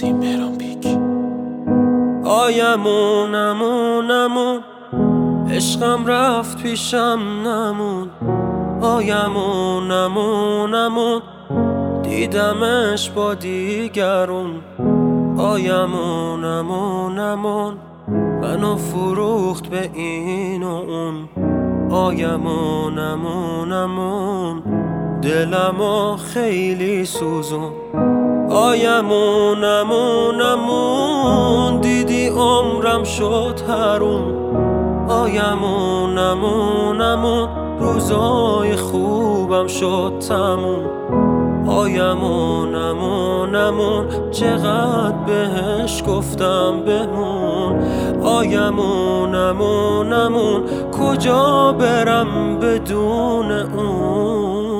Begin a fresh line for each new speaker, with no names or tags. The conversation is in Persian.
نسیم مهران پیک.
آیمون عشقم رفت پیشم نمون. آیمون دیدمش با دیگرون. آیمون منو فروخت به این و اون. آیمون دلمو خیلی سوزون. آیمون دیدی عمرم شد حروم. آیمون روزای خوبم شد تموم. آیمون چقدر بهش گفتم بمون. آیمون کجا برم بدون اون.